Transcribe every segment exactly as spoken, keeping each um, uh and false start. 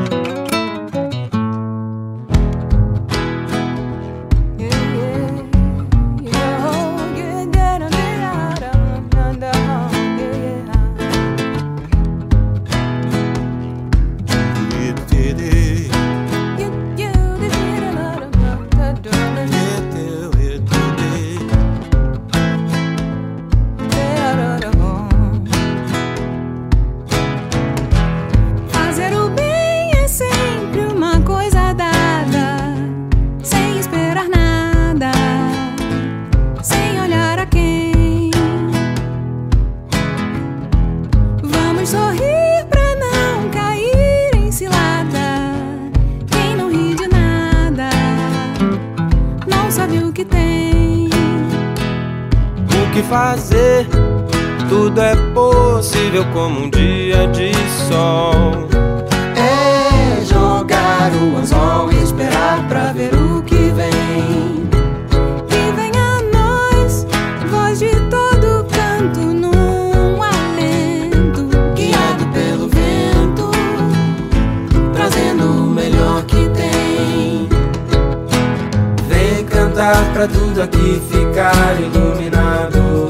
Fazer, tudo é possível como um dia de sol. É jogar o anzol e esperar pra ver o que vem. Que vem a nós, voz de todo canto num alento, guiado pelo vento, trazendo o melhor que tem. Vem cantar pra tudo aqui ficar iluminado.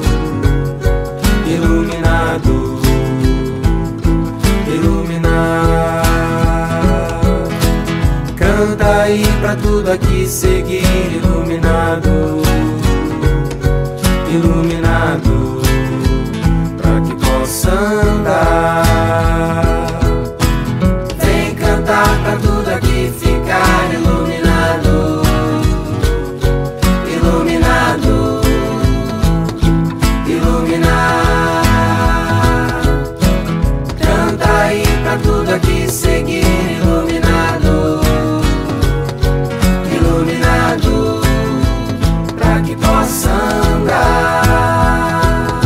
Iluminado, iluminado. Canta aí pra tudo aqui seguir iluminado, iluminado, pra que possa andar. Vem cantar pra tudo aqui ficar iluminado, iluminado, iluminado. Tudo aqui seguir iluminado, iluminado, pra que possa andar.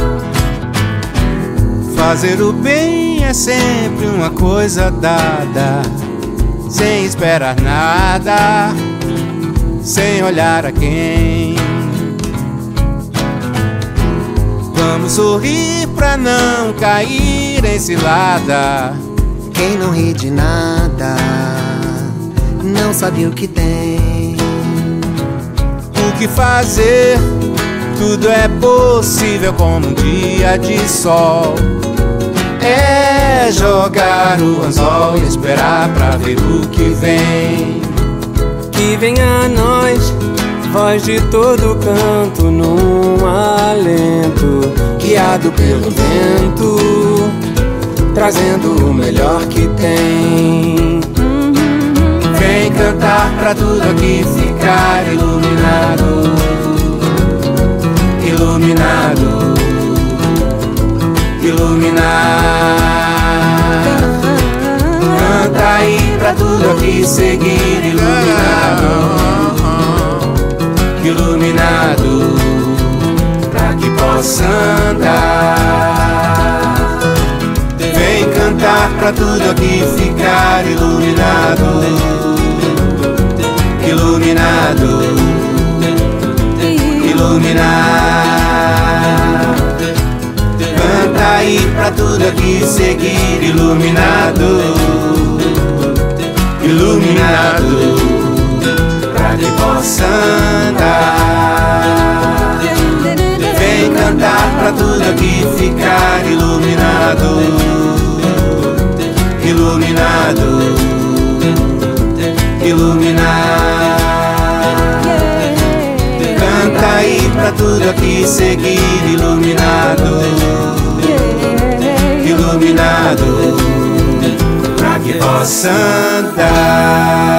Fazer o bem é sempre uma coisa dada, sem esperar nada, sem olhar a quem. Vamos sorrir pra não cair em cilada. Quem não ri de nada não sabe o que tem. O que fazer, tudo é possível como um dia de sol. É jogar o anzol e esperar pra ver o que vem. Que vem a nós, voz de todo canto num alento, guiado pelo vento, trazendo o melhor que tem. Vem cantar pra tudo aqui ficar iluminado, iluminado, iluminado. Canta aí pra tudo aqui seguir iluminado, iluminado, pra que possa andar. Vem cantar pra tudo aqui ficar iluminado, iluminado, iluminado. Canta aí pra tudo aqui seguir iluminado, iluminado, pra que possa andar. Vem cantar pra tudo aqui ficar iluminado, iluminado, iluminado. Canta aí pra tudo aqui seguir iluminado, iluminado, pra que possa andar.